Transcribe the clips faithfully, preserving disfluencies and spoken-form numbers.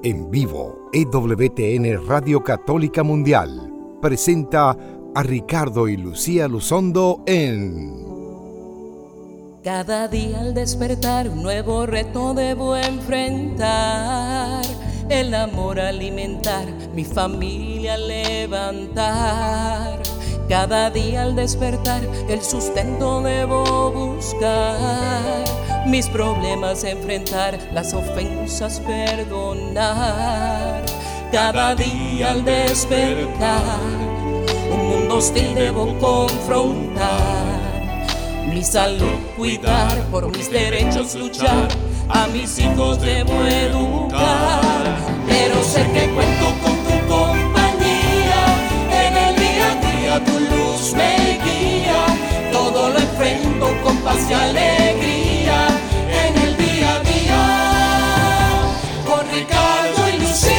En vivo, E W T N Radio Católica Mundial presenta a Ricardo y Lucía Luzondo en... Cada día al despertar un nuevo reto debo enfrentar. El amor alimentar, mi familia levantar. Cada día al despertar el sustento debo buscar. Mis problemas enfrentar, las ofensas perdonar. Cada día al despertar un mundo hostil debo confrontar. Mi salud cuidar, por mis derechos luchar. A mis hijos debo educar. Pero sé que cuento con tu compañía. En el día a día tu luz me guía. Todo lo enfrento con paz y alegría. En el día a día con Ricardo y Lucía.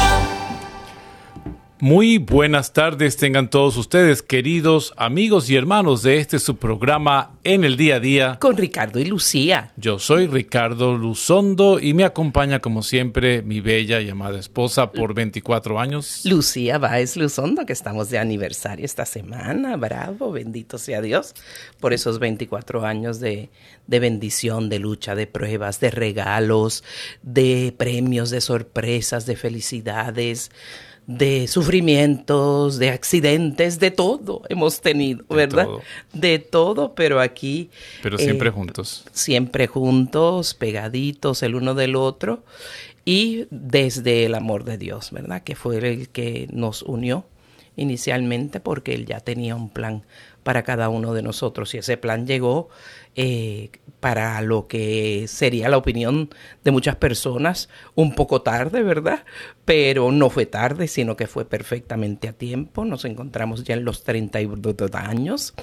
Muy buenas tardes tengan todos ustedes, queridos amigos y hermanos de este su programa En el Día a Día. Con Ricardo y Lucía. Yo soy Ricardo Luzondo y me acompaña como siempre mi bella y amada esposa por veinticuatro años. Lucía Báez Luzondo, que estamos de aniversario esta semana. Bravo, bendito sea Dios por esos veinticuatro años de, de bendición, de lucha, de pruebas, de regalos, de premios, de sorpresas, de felicidades, de sufrimientos, de accidentes, de todo hemos tenido, ¿verdad? De todo, de todo pero aquí... Pero siempre eh, juntos. Siempre juntos, pegaditos el uno del otro y desde el amor de Dios, ¿verdad? Que fue el que nos unió inicialmente porque Él ya tenía un plan para cada uno de nosotros y ese plan llegó eh, para lo que sería la opinión de muchas personas un poco tarde, ¿verdad? Pero no fue tarde, sino que fue perfectamente a tiempo. Nos encontramos ya en los treinta y dos años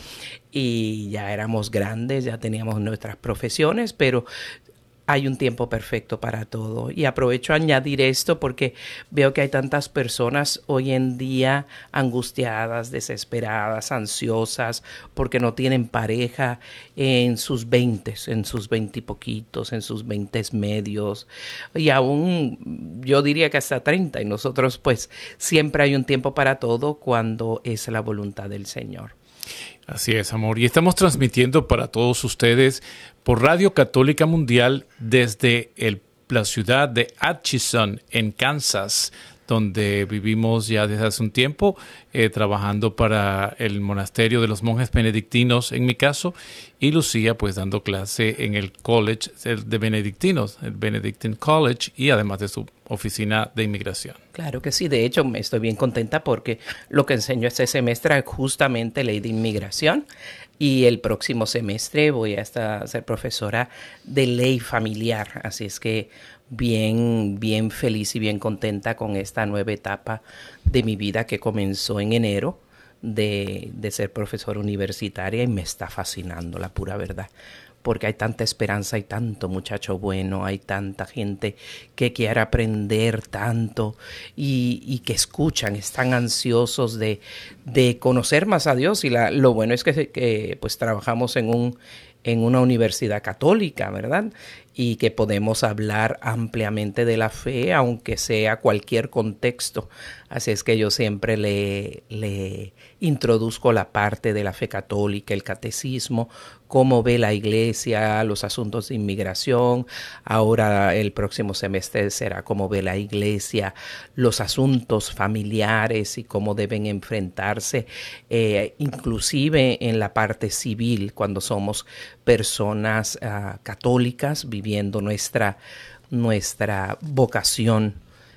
y ya éramos grandes, ya teníamos nuestras profesiones, pero hay un tiempo perfecto para todo. Y aprovecho a añadir esto porque veo que hay tantas personas hoy en día angustiadas, desesperadas, ansiosas, porque no tienen pareja en sus veintes, en sus veintipoquitos, en sus veintes medios. Y aún yo diría que hasta treinta. Y nosotros pues siempre hay un tiempo para todo cuando es la voluntad del Señor. Así es, amor. Y estamos transmitiendo para todos ustedes por Radio Católica Mundial desde el, la ciudad de Atchison, en Kansas, donde vivimos ya desde hace un tiempo, eh, trabajando para el monasterio de los monjes benedictinos, en mi caso, y Lucía pues dando clase en el college de benedictinos, el Benedictine College, y además de su oficina de inmigración. Claro que sí, de hecho me estoy bien contenta porque lo que enseño este semestre es justamente ley de inmigración y el próximo semestre voy a estar, ser profesora de ley familiar, así es que bien, bien feliz y bien contenta con esta nueva etapa de mi vida que comenzó en enero de, de ser profesora universitaria y me está fascinando, la pura verdad. Porque hay tanta esperanza, hay tanto muchacho bueno, hay tanta gente que quiere aprender tanto y, y que escuchan, están ansiosos de, de conocer más a Dios. Y la, lo bueno es que, que pues trabajamos en un en una universidad católica, ¿verdad? Y que podemos hablar ampliamente de la fe, aunque sea cualquier contexto. Así es que yo siempre le, le introduzco la parte de la fe católica, el catecismo, cómo ve la iglesia, los asuntos de inmigración. Ahora el próximo semestre será cómo ve la iglesia, los asuntos familiares y cómo deben enfrentarse, eh, inclusive en la parte civil, cuando somos personas uh, católicas viviendo nuestra, nuestra vocación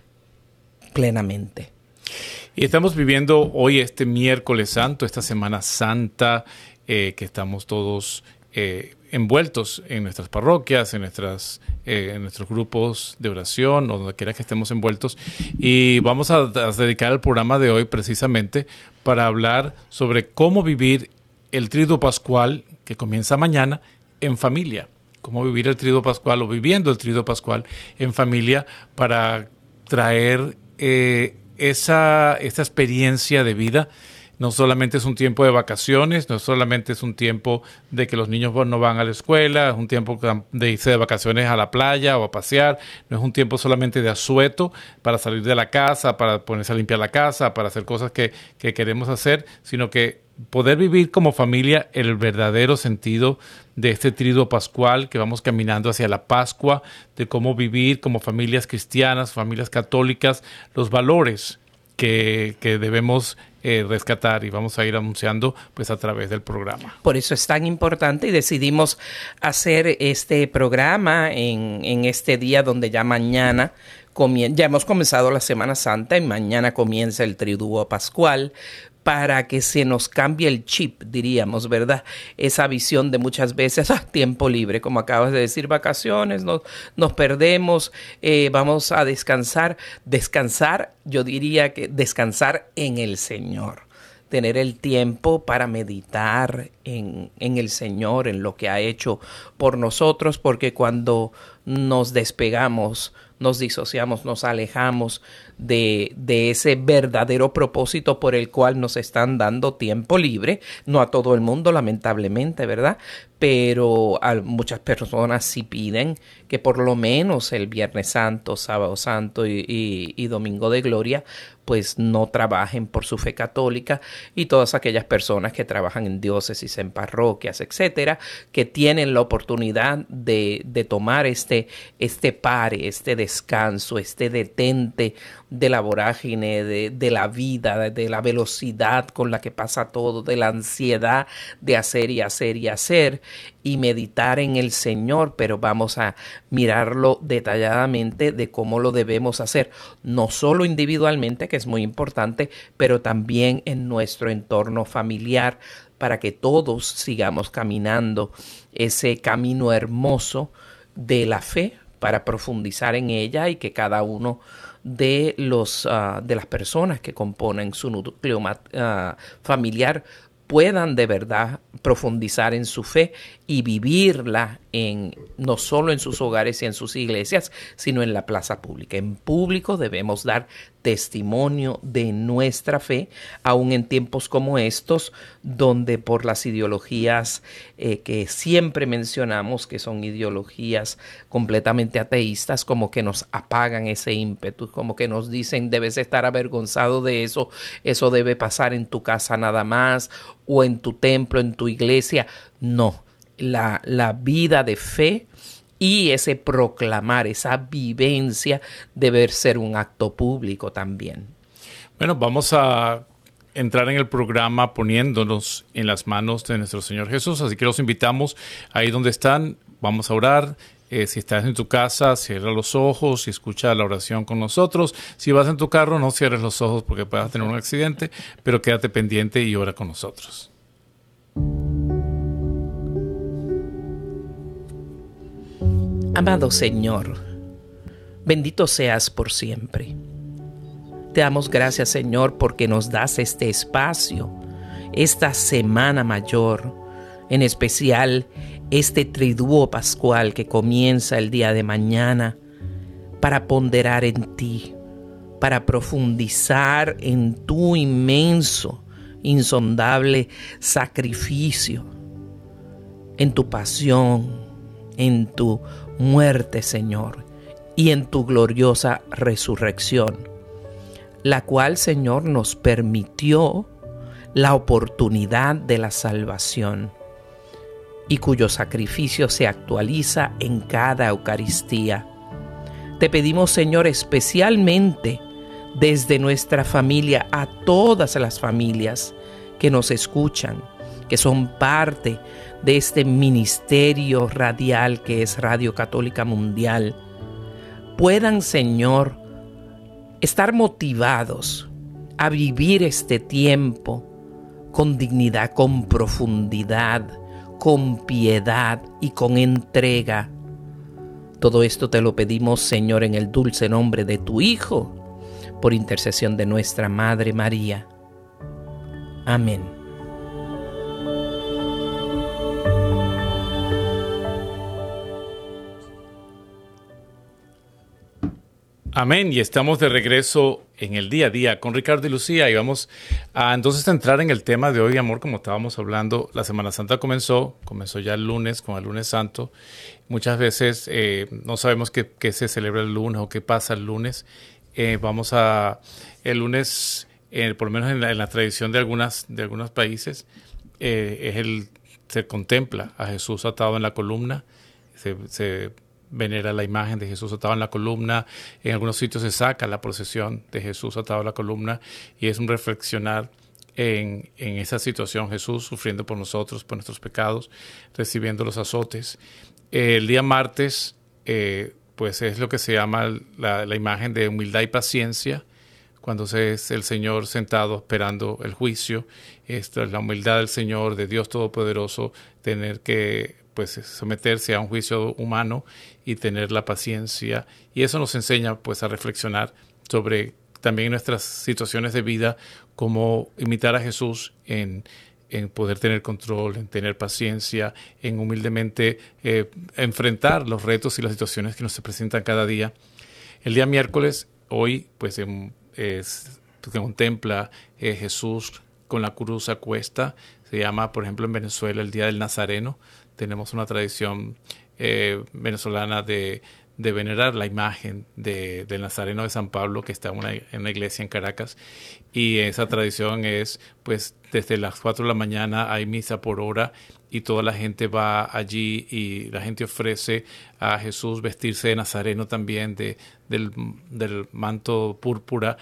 plenamente. Y estamos viviendo hoy este miércoles santo, esta Semana Santa, eh, que estamos todos eh, envueltos en nuestras parroquias, en, nuestras, eh, en nuestros grupos de oración, o donde quiera que estemos envueltos. Y vamos a, a dedicar el programa de hoy precisamente para hablar sobre cómo vivir el Triduo Pascual, que comienza mañana, en familia. Cómo vivir el Triduo Pascual o viviendo el Triduo Pascual en familia para traer eh, esa, esa experiencia de vida no solamente es un tiempo de vacaciones, no solamente es un tiempo de que los niños no van a la escuela, es un tiempo de irse de vacaciones a la playa o a pasear, no es un tiempo solamente de asueto para salir de la casa, para ponerse a limpiar la casa, para hacer cosas que, que queremos hacer, sino que poder vivir como familia el verdadero sentido de este triduo pascual, que vamos caminando hacia la Pascua, de cómo vivir como familias cristianas, familias católicas, los valores que, que debemos eh, rescatar, y vamos a ir anunciando pues a través del programa. Por eso es tan importante y decidimos hacer este programa en, en este día donde ya mañana comien- ya hemos comenzado la Semana Santa y mañana comienza el Triduo Pascual, para que se nos cambie el chip, diríamos, ¿verdad? Esa visión de muchas veces, ah, tiempo libre, como acabas de decir, vacaciones, nos, nos perdemos, eh, vamos a descansar. Descansar, yo diría que descansar en el Señor. Tener el tiempo para meditar en, en el Señor, en lo que ha hecho por nosotros, porque cuando nos despegamos, nos disociamos, nos alejamos de, de ese verdadero propósito por el cual nos están dando tiempo libre, no a todo el mundo, lamentablemente, ¿verdad? Pero a muchas personas sí piden que por lo menos el Viernes Santo, Sábado Santo y, y, y Domingo de Gloria, pues no trabajen por su fe católica, y todas aquellas personas que trabajan en diócesis, en parroquias, etcétera, que tienen la oportunidad de, de tomar este, este pare, este descanso, este detente de la vorágine, de, de la vida, de, de la velocidad con la que pasa todo, de la ansiedad de hacer y hacer y hacer, y meditar en el Señor, pero vamos a mirarlo detalladamente de cómo lo debemos hacer, no solo individualmente, que es muy importante, pero también en nuestro entorno familiar, para que todos sigamos caminando ese camino hermoso de la fe, para profundizar en ella, y que cada uno de los uh, de las personas que componen su núcleo uh, familiar puedan de verdad profundizar en su fe y vivirla en, no solo en sus hogares y en sus iglesias, sino en la plaza pública. En público debemos dar testimonio de nuestra fe, aun en tiempos como estos, donde por las ideologías eh, que siempre mencionamos, que son ideologías completamente ateístas, como que nos apagan ese ímpetu, como que nos dicen debes estar avergonzado de eso, eso debe pasar en tu casa nada más, o en tu templo, en tu iglesia. No, la, la vida de fe y ese proclamar, esa vivencia debe ser un acto público también. Bueno, vamos a entrar en el programa poniéndonos en las manos de nuestro Señor Jesús, así que los invitamos ahí donde están, vamos a orar. Eh, si estás en tu casa, cierra los ojos y escucha la oración con nosotros. Si vas en tu carro, no cierres los ojos porque puedas tener un accidente, pero quédate pendiente y ora con nosotros. Amado Señor, bendito seas por siempre. Te damos gracias, Señor, porque nos das este espacio, esta Semana Mayor, en especial este Triduo Pascual que comienza el día de mañana, para ponderar en ti, para profundizar en tu inmenso, insondable sacrificio, en tu pasión, en tu muerte, Señor, y en tu gloriosa resurrección, la cual, Señor, nos permitió la oportunidad de la salvación, y cuyo sacrificio se actualiza en cada Eucaristía. Te pedimos, Señor, especialmente desde nuestra familia, a todas las familias que nos escuchan, que son parte de este ministerio radial que es Radio Católica Mundial, puedan, Señor, estar motivados a vivir este tiempo con dignidad, con profundidad, con piedad y con entrega. Todo esto te lo pedimos, Señor, en el dulce nombre de tu Hijo, por intercesión de nuestra Madre María. Amén. Amén. Y estamos de regreso en el día a día con Ricardo y Lucía y vamos a entonces a entrar en el tema de hoy, amor, como estábamos hablando. La Semana Santa comenzó, comenzó ya el lunes con el lunes santo. Muchas veces eh, no sabemos qué, qué se celebra el lunes o qué pasa el lunes. Eh, vamos a, el lunes, eh, por lo menos en la, en la tradición de, algunas, de algunos países, eh, es el, se contempla a Jesús atado en la columna, se, se venera la imagen de Jesús atado en la columna. En algunos sitios se saca la procesión de Jesús atado a la columna y es un reflexionar en, en esa situación, Jesús sufriendo por nosotros, por nuestros pecados, recibiendo los azotes. Eh, el día martes, eh, pues es lo que se llama la, la imagen de humildad y paciencia, cuando es el Señor sentado esperando el juicio. Esta es la humildad del Señor, de Dios Todopoderoso, tener que pues someterse a un juicio humano y tener la paciencia, y eso nos enseña pues a reflexionar sobre también nuestras situaciones de vida, cómo imitar a Jesús en, en poder tener control, en tener paciencia, en humildemente eh, enfrentar los retos y las situaciones que nos se presentan cada día. El día miércoles, hoy pues en, es, pues, contempla eh, Jesús con la cruz a cuesta. Se llama, por ejemplo, en Venezuela el Día del Nazareno. Tenemos una tradición eh, venezolana de, de venerar la imagen de, del Nazareno de San Pablo, que está en una, en una iglesia en Caracas. Y esa tradición es, pues, desde las cuatro de la mañana hay misa por hora y toda la gente va allí y la gente ofrece a Jesús vestirse de nazareno también, de, del, del manto púrpura,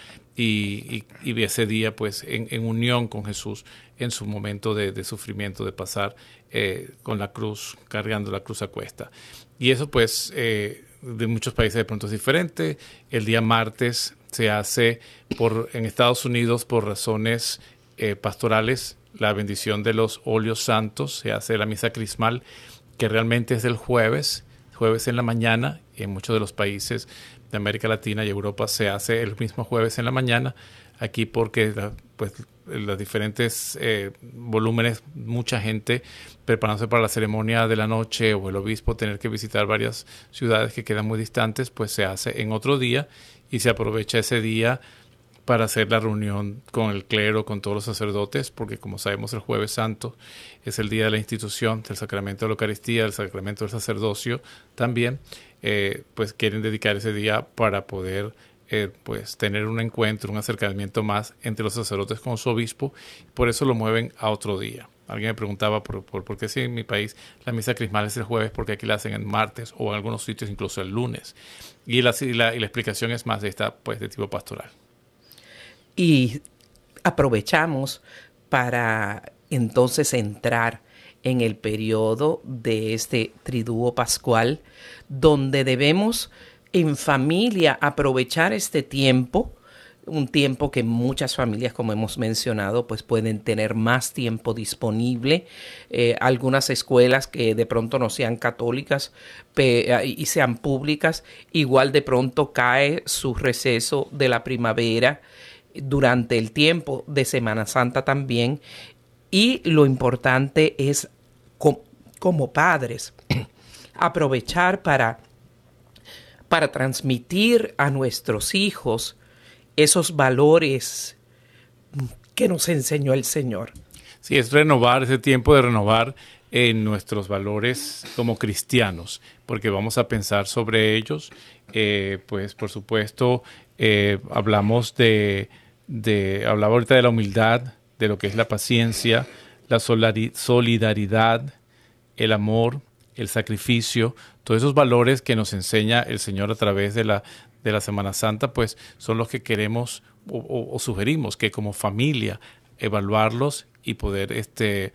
y, y, y ese día, pues, en, en unión con Jesús en su momento de, de sufrimiento, de pasar eh, con la cruz, cargando la cruz a cuesta. Y eso, pues, eh, de muchos países de pronto es diferente. El día martes se hace por en Estados Unidos por razones eh, pastorales la bendición de los óleos santos. Se hace la misa crismal, que realmente es el jueves, jueves en la mañana. En muchos de los países de América Latina y Europa se hace el mismo jueves en la mañana. Aquí porque pues los diferentes eh, volúmenes, mucha gente preparándose para la ceremonia de la noche, o el obispo tener que visitar varias ciudades que quedan muy distantes, pues se hace en otro día y se aprovecha ese día para hacer la reunión con el clero, con todos los sacerdotes, porque como sabemos el Jueves Santo es el día de la institución del sacramento de la Eucaristía, del sacramento del sacerdocio también, eh, pues quieren dedicar ese día para poder eh, pues tener un encuentro, un acercamiento más entre los sacerdotes con su obispo, por eso lo mueven a otro día. Alguien me preguntaba por, por, por qué si en mi país la misa crismal es el jueves, porque aquí la hacen el martes o en algunos sitios incluso el lunes. Y la, y la, y la explicación es más de esta, pues, de tipo pastoral. Y aprovechamos para entonces entrar en el periodo de este triduo pascual, donde debemos en familia aprovechar este tiempo, un tiempo que muchas familias, como hemos mencionado, pues pueden tener más tiempo disponible. Eh, algunas escuelas que de pronto no sean católicas pe- y sean públicas, igual de pronto cae su receso de la primavera durante el tiempo de Semana Santa también. Y lo importante es, com- como padres, aprovechar para, para transmitir a nuestros hijos esos valores que nos enseñó el Señor. Sí, es renovar, ese tiempo de renovar en nuestros valores como cristianos, porque vamos a pensar sobre ellos. Eh, pues, por supuesto, eh, hablamos de, de, hablaba ahorita de la humildad, de lo que es la paciencia, la solidaridad, el amor, el sacrificio, todos esos valores que nos enseña el Señor a través de la de la Semana Santa, pues son los que queremos o, o, o sugerimos que como familia evaluarlos y poder este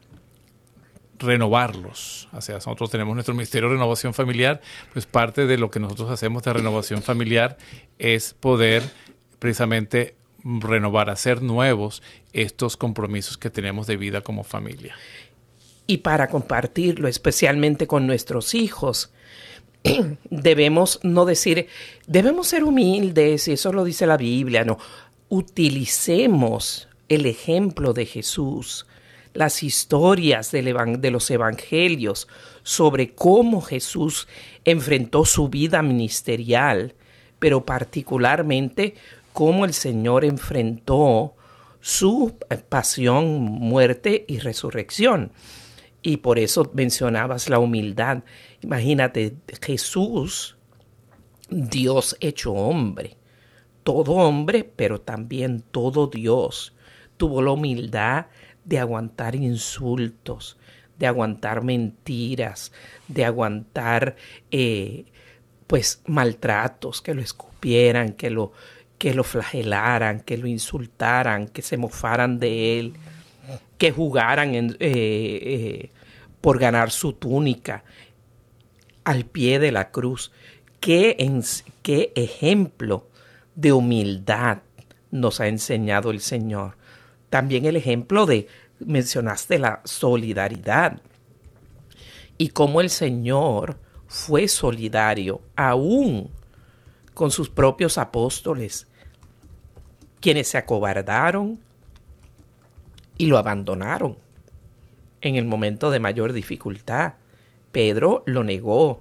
renovarlos. O sea, nosotros tenemos nuestro Ministerio de Renovación Familiar, pues parte de lo que nosotros hacemos de renovación familiar es poder precisamente renovar, hacer nuevos estos compromisos que tenemos de vida como familia. Y para compartirlo especialmente con nuestros hijos, debemos no decir, debemos ser humildes, y eso lo dice la Biblia, no. Utilicemos el ejemplo de Jesús, las historias del evan- de los evangelios sobre cómo Jesús enfrentó su vida ministerial, pero particularmente cómo el Señor enfrentó su pasión, muerte y resurrección. Y por eso mencionabas la humildad. Imagínate, Jesús, Dios hecho hombre, todo hombre, pero también todo Dios, tuvo la humildad de aguantar insultos, de aguantar mentiras, de aguantar eh, pues maltratos, que lo escupieran, que lo, que lo flagelaran, que lo insultaran, que se mofaran de él, que jugaran en, eh, eh, por ganar su túnica al pie de la cruz. ¿Qué, en, qué ejemplo de humildad nos ha enseñado el Señor? También el ejemplo de, mencionaste la solidaridad y cómo el Señor fue solidario aún con sus propios apóstoles, quienes se acobardaron y lo abandonaron en el momento de mayor dificultad. Pedro lo negó.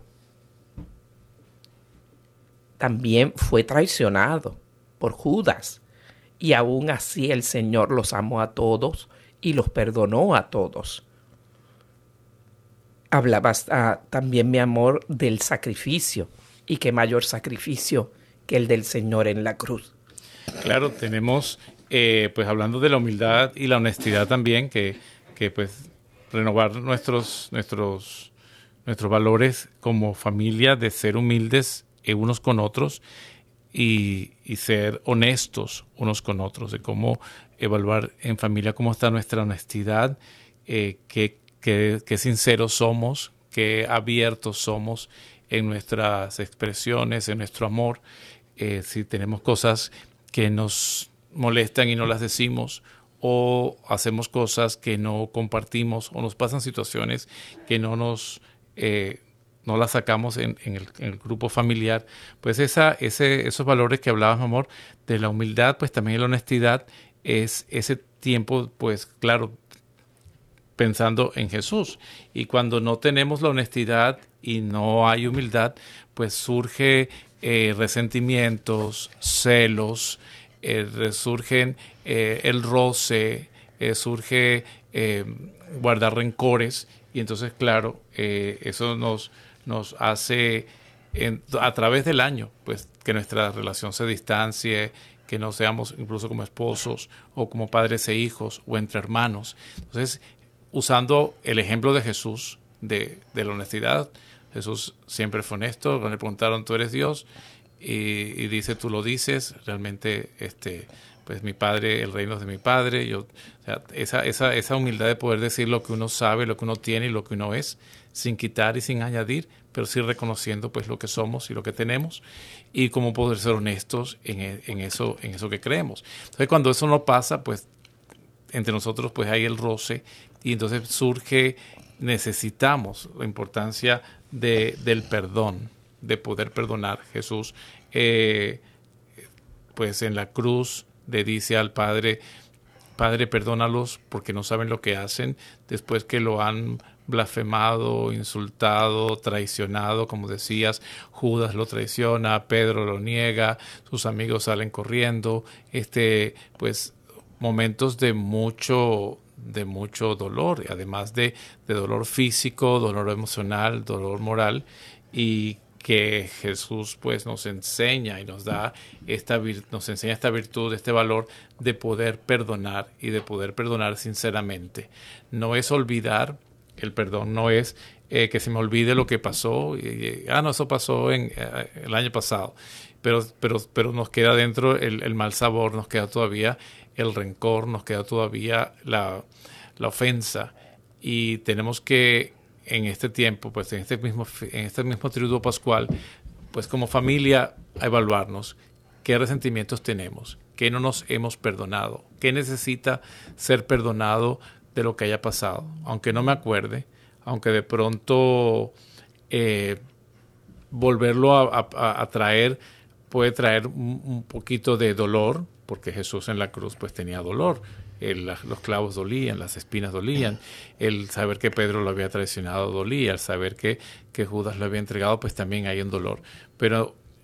También fue traicionado por Judas. Y aún así el Señor los amó a todos y los perdonó a todos. Hablabas ah, también, mi amor, del sacrificio. Y qué mayor sacrificio que el del Señor en la cruz. Claro, tenemos, eh, pues hablando de la humildad y la honestidad también, que, que pues renovar nuestros, nuestros, nuestros valores como familia, de ser humildes eh, unos con otros y, y ser honestos unos con otros, de cómo evaluar en familia cómo está nuestra honestidad, eh, qué, qué, qué sinceros somos, qué abiertos somos en nuestras expresiones, en nuestro amor, eh, si tenemos cosas que nos molestan y no las decimos, o hacemos cosas que no compartimos, o nos pasan situaciones que no nos eh, no las sacamos en, en, el, en el grupo familiar. Pues esa, ese, esos valores que hablabas, mi amor, de la humildad, pues también la honestidad, es ese tiempo, pues claro, pensando en Jesús. Y cuando no tenemos la honestidad y no hay humildad, pues surge eh, resentimientos, celos, eh, resurgen eh, el roce, eh, surge eh, guardar rencores, y entonces claro, eh, eso nos, nos hace en, a través del año, pues que nuestra relación se distancie, que no seamos incluso como esposos o como padres e hijos o entre hermanos. Entonces, usando el ejemplo de Jesús, de, de la honestidad, Jesús siempre fue honesto. Cuando le preguntaron, ¿tú eres Dios? Y, y dice, tú lo dices. Realmente, este, pues mi padre, el reino es de mi padre. Yo, o sea, esa, esa, esa humildad de poder decir lo que uno sabe, lo que uno tiene y lo que uno es, sin quitar y sin añadir, pero sí reconociendo pues lo que somos y lo que tenemos, y cómo poder ser honestos en, en, eso, en eso que creemos. Entonces, cuando eso no pasa, pues entre nosotros pues hay el roce, y entonces surge, necesitamos la importancia de, del perdón, de poder perdonar. Jesús, eh, pues en la cruz, le dice al Padre, Padre, perdónalos porque no saben lo que hacen, después que lo han blasfemado, insultado, traicionado, como decías. Judas lo traiciona, Pedro lo niega, sus amigos salen corriendo, este, pues momentos de mucho, de mucho dolor, además de, de dolor físico, dolor emocional, dolor moral, y que Jesús pues nos enseña y nos da esta vir- nos enseña esta virtud, este valor de poder perdonar, y de poder perdonar sinceramente. No es olvidar, el perdón no es eh, que se me olvide lo que pasó, y, y, ah no, eso pasó en eh, el año pasado, pero, pero, pero nos queda dentro el, el mal sabor, nos queda todavía el rencor, nos queda todavía la, la ofensa, y tenemos que en este tiempo, pues en este mismo en este mismo triduo pascual, pues como familia, a evaluarnos qué resentimientos tenemos, qué no nos hemos perdonado, qué necesita ser perdonado de lo que haya pasado, aunque no me acuerde, aunque de pronto eh, volverlo a, a, a traer puede traer un, un poquito de dolor, porque Jesús en la cruz pues tenía dolor. El, los clavos dolían, las espinas dolían, el saber que Pedro lo había traicionado dolía, el saber que, que Judas lo había entregado, pues también hay un dolor. Pero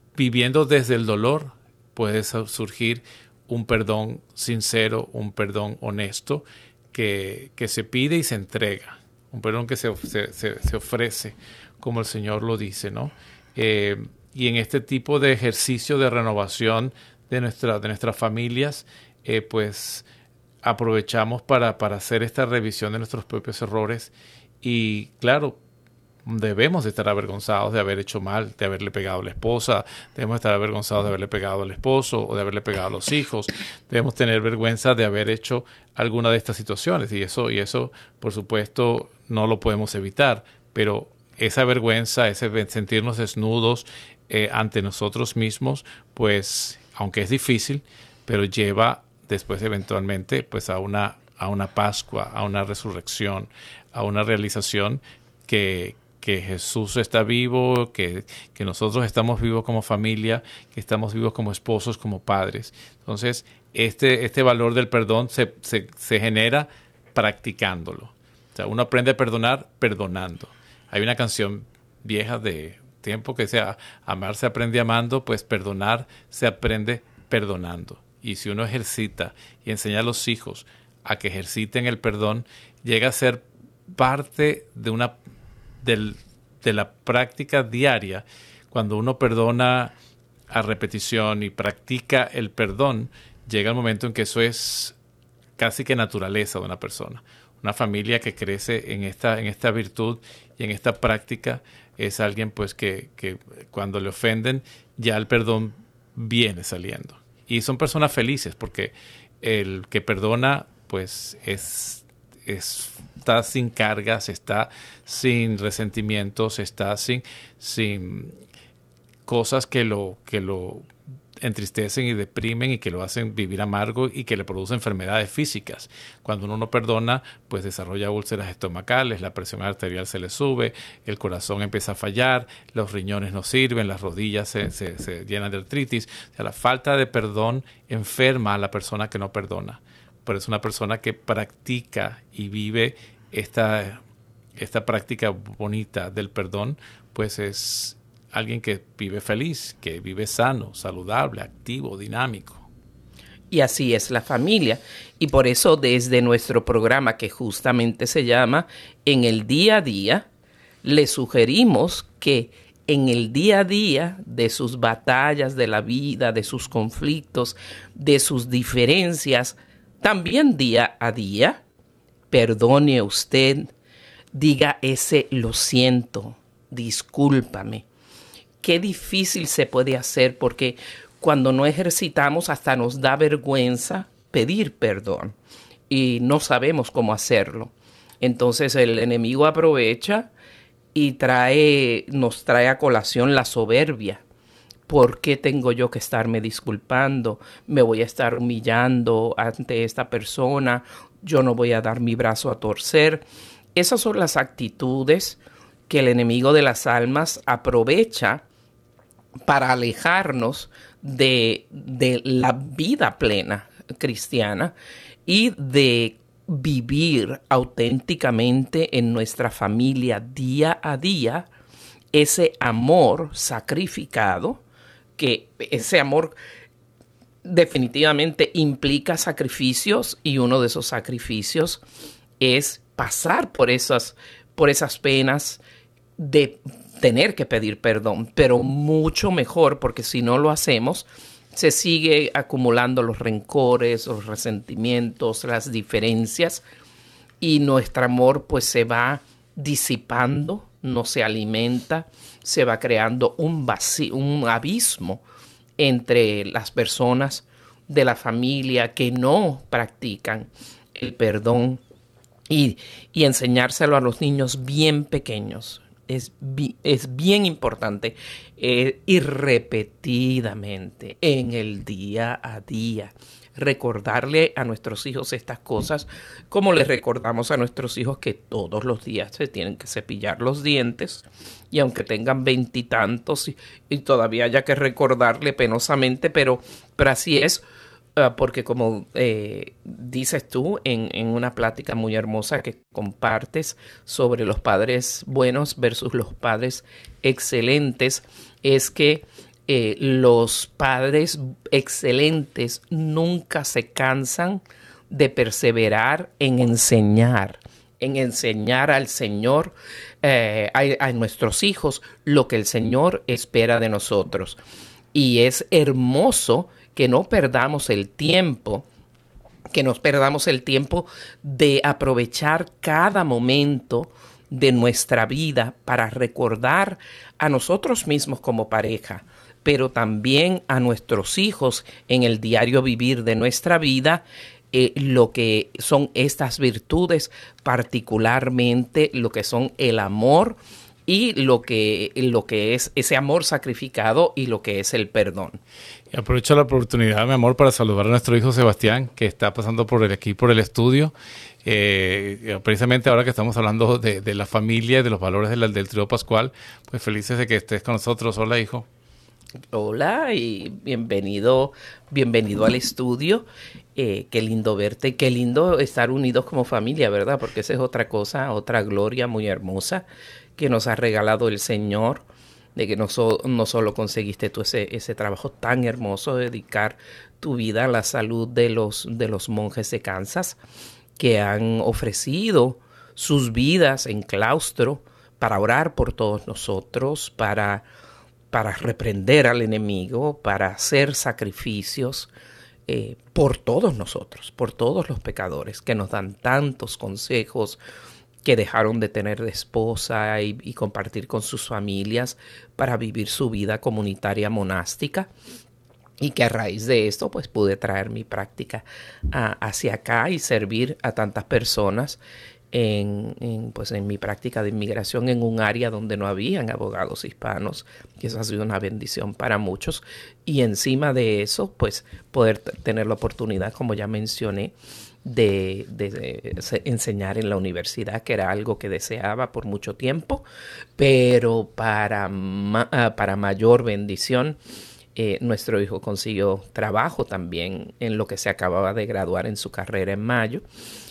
viviendo desde el dolor puede surgir un perdón sincero, un perdón honesto que, que se pide y se entrega, un perdón que se, se, se, se ofrece, como el Señor lo dice, ¿no? Eh, y en este tipo de ejercicio de renovación de, nuestra, de nuestras familias, eh, pues aprovechamos para, para hacer esta revisión de nuestros propios errores y, claro, debemos de estar avergonzados de haber hecho mal, de haberle pegado a la esposa, debemos estar avergonzados de haberle pegado al esposo o de haberle pegado a los hijos, debemos tener vergüenza de haber hecho alguna de estas situaciones y eso, y eso por supuesto no lo podemos evitar, pero esa vergüenza, ese sentirnos desnudos eh, ante nosotros mismos, pues aunque es difícil, pero lleva después eventualmente pues a una, a una Pascua, a una resurrección, a una realización que que Jesús está vivo, que, que nosotros estamos vivos como familia, que estamos vivos como esposos, como padres. Entonces, este, este valor del perdón se, se, se genera practicándolo. O sea, uno aprende a perdonar perdonando. Hay una canción vieja de tiempo que dice, amar se aprende amando, pues perdonar se aprende perdonando. Y si uno ejercita y enseña a los hijos a que ejerciten el perdón, llega a ser parte de una Del, de la práctica diaria. Cuando uno perdona a repetición y practica el perdón, llega el momento en que eso es casi que naturaleza de una persona. Una familia que crece en esta, en esta virtud y en esta práctica es alguien pues que, que cuando le ofenden ya el perdón viene saliendo. Y son personas felices porque el que perdona pues es, es está sin cargas, está sin resentimientos, está sin, sin cosas que lo, que lo entristecen y deprimen y que lo hacen vivir amargo y que le producen enfermedades físicas. Cuando uno no perdona, pues desarrolla úlceras estomacales, la presión arterial se le sube, el corazón empieza a fallar, los riñones no sirven, las rodillas se, se, se llenan de artritis. O sea, la falta de perdón enferma a la persona que no perdona. Pero es una persona que practica y vive esta, esta práctica bonita del perdón, pues es alguien que vive feliz, que vive sano, saludable, activo, dinámico. Y así es la familia. Y por eso desde nuestro programa, que justamente se llama En el Día a Día, le sugerimos que en el día a día de sus batallas de la vida, de sus conflictos, de sus diferencias, también día a día, perdone usted, diga ese lo siento, discúlpame. Qué difícil se puede hacer porque cuando no ejercitamos hasta nos da vergüenza pedir perdón y no sabemos cómo hacerlo. Entonces el enemigo aprovecha y trae, nos trae a colación la soberbia. ¿Por qué tengo yo que estarme disculpando? Me voy a estar humillando ante esta persona. Yo no voy a dar mi brazo a torcer. Esas son las actitudes que el enemigo de las almas aprovecha para alejarnos de, de la vida plena cristiana y de vivir auténticamente en nuestra familia día a día ese amor sacrificado, que ese amor definitivamente implica sacrificios y uno de esos sacrificios es pasar por esas, por esas penas de tener que pedir perdón, pero mucho mejor porque si no lo hacemos se sigue acumulando los rencores, los resentimientos, las diferencias y nuestro amor pues se va disipando, no se alimenta, se va creando un vacío, un abismo entre las personas de la familia que no practican el perdón y, y enseñárselo a los niños bien pequeños. Es, es bien importante eh, y repetidamente en el día a día recordarle a nuestros hijos estas cosas como les recordamos a nuestros hijos que todos los días se tienen que cepillar los dientes y aunque tengan veintitantos y, y todavía haya que recordarle penosamente, pero, pero así es. Uh, porque como eh, dices tú en, en una plática muy hermosa que compartes sobre los padres buenos versus los padres excelentes, es que Eh, los padres excelentes nunca se cansan de perseverar en enseñar, en enseñar al Señor, eh, a, a nuestros hijos, lo que el Señor espera de nosotros. Y es hermoso que no perdamos el tiempo, que nos perdamos el tiempo de aprovechar cada momento de nuestra vida para recordar a nosotros mismos como pareja, pero también a nuestros hijos en el diario vivir de nuestra vida, eh, lo que son estas virtudes, particularmente lo que son el amor y lo que, lo que es ese amor sacrificado y lo que es el perdón. Y aprovecho la oportunidad, mi amor, para saludar a nuestro hijo Sebastián, que está pasando por el, aquí por el estudio. Eh, precisamente ahora que estamos hablando de, de la familia y de los valores de la, del trío pascual, pues felices de que estés con nosotros. Hola, hijo. Hola y bienvenido, bienvenido al estudio. Eh, qué lindo verte, qué lindo estar unidos como familia, ¿verdad? Porque esa es otra cosa, otra gloria muy hermosa que nos ha regalado el Señor, de que no, so, no solo conseguiste tú ese, ese trabajo tan hermoso de dedicar tu vida a la salud de los, de los monjes de Kansas, que han ofrecido sus vidas en claustro para orar por todos nosotros, para, para reprender al enemigo, para hacer sacrificios eh, por todos nosotros, por todos los pecadores, que nos dan tantos consejos, que dejaron de tener de esposa y, y compartir con sus familias para vivir su vida comunitaria monástica, y que a raíz de esto pues pude traer mi práctica uh, hacia acá y servir a tantas personas en, en, pues, en mi práctica de inmigración en un área donde no habían abogados hispanos, que eso ha sido una bendición para muchos. Y encima de eso pues poder t- tener la oportunidad, como ya mencioné, De, de, de enseñar en la universidad, que era algo que deseaba por mucho tiempo, pero para, ma, para mayor bendición, eh, nuestro hijo consiguió trabajo también en lo que se acababa de graduar en su carrera en mayo,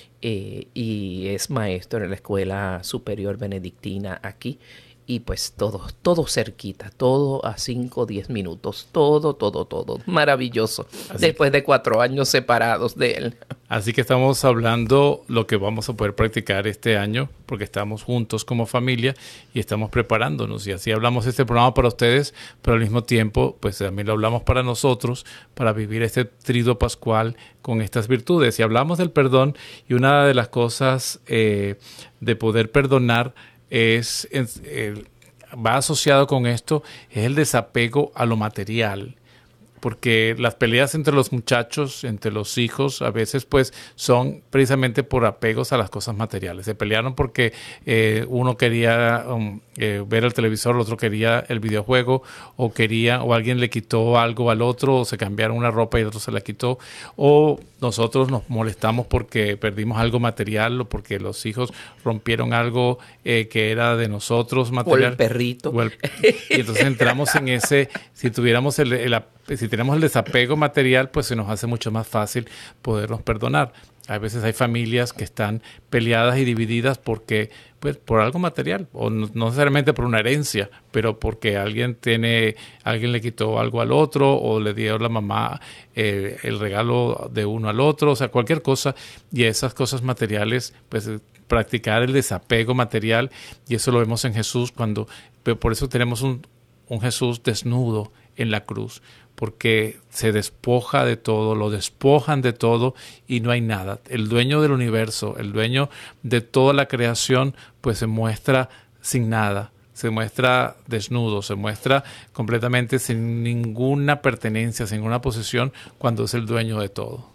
eh, y es maestro en la Escuela Superior Benedictina aquí. Y pues todo, todo cerquita, todo a cinco o diez minutos, todo, todo, todo. Maravilloso. Así, después de cuatro años separados de él. Así que estamos hablando lo que vamos a poder practicar este año, porque estamos juntos como familia y estamos preparándonos. Y así hablamos este programa para ustedes, pero al mismo tiempo, pues también lo hablamos para nosotros, para vivir este triduo pascual con estas virtudes. Y hablamos del perdón, y una de las cosas eh, de poder perdonar es eh, va asociado con esto, es el desapego a lo material, porque las peleas entre los muchachos, entre los hijos, a veces pues son precisamente por apegos a las cosas materiales. Se pelearon porque eh, uno quería um, eh, ver el televisor, el otro quería el videojuego, o quería, o alguien le quitó algo al otro, o se cambiaron una ropa y el otro se la quitó, o nosotros nos molestamos porque perdimos algo material, o porque los hijos rompieron algo eh, que era de nosotros material. O el perrito. O el, y entonces entramos en ese, si tuviéramos el, el si tenemos el desapego material, pues se nos hace mucho más fácil podernos perdonar. A veces hay familias que están peleadas y divididas porque, pues, por algo material, o no, no necesariamente por una herencia, pero porque alguien tiene, alguien le quitó algo al otro, o le dio la mamá eh, el regalo de uno al otro, o sea, cualquier cosa. Y esas cosas materiales, pues, practicar el desapego material, y eso lo vemos en Jesús, cuando, por eso tenemos un, un Jesús desnudo en la cruz, porque se despoja de todo, lo despojan de todo y no hay nada. El dueño del universo, el dueño de toda la creación, pues se muestra sin nada, se muestra desnudo, se muestra completamente sin ninguna pertenencia, sin ninguna posesión, cuando es el dueño de todo.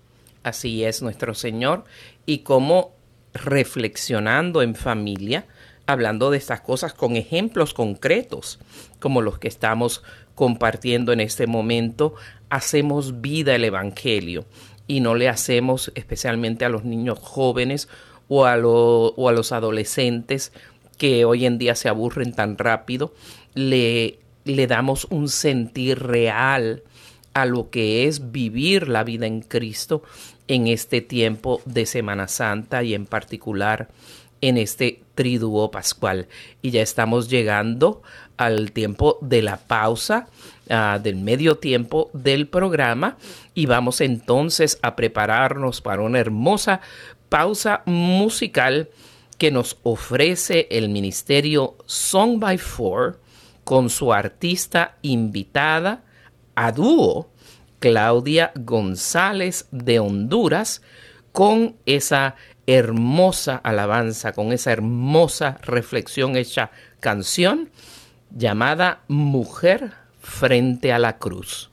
Así es nuestro Señor, y como reflexionando en familia, hablando de estas cosas con ejemplos concretos, como los que estamos compartiendo en este momento, hacemos vida el Evangelio, y no le hacemos, especialmente a los niños jóvenes o a, lo, o a los adolescentes que hoy en día se aburren tan rápido, le, le damos un sentir real a lo que es vivir la vida en Cristo en este tiempo de Semana Santa, y en particular en este triduo pascual. Y ya estamos llegando al tiempo de la pausa, uh, del medio tiempo del programa y vamos entonces a prepararnos para una hermosa pausa musical que nos ofrece el ministerio Song by Four con su artista invitada a dúo, Claudia González de Honduras, con esa hermosa alabanza, con esa hermosa reflexión hecha canción llamada Mujer frente a la cruz.